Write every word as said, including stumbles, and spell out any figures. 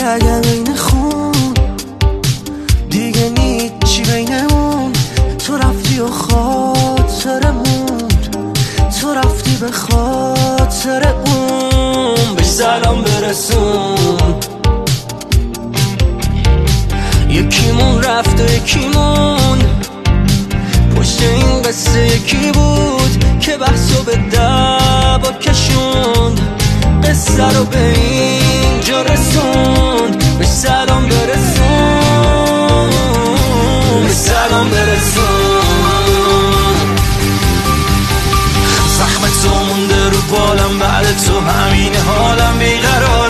رگم این خون دیگه نیچی بینمون. تو رفتی و خاطر موند، تو رفتی به خاطر اون. به سلام برسون، یکیمون رفت و یکیمون. پشت این قصه یکی بود که بحثو به دعوا کشوند، قصه رو به اینجا رسوند. به سلام برسون، به سلام برسون. زخم تو مونده رو بالم، بعد تو همین حالم بیقرار.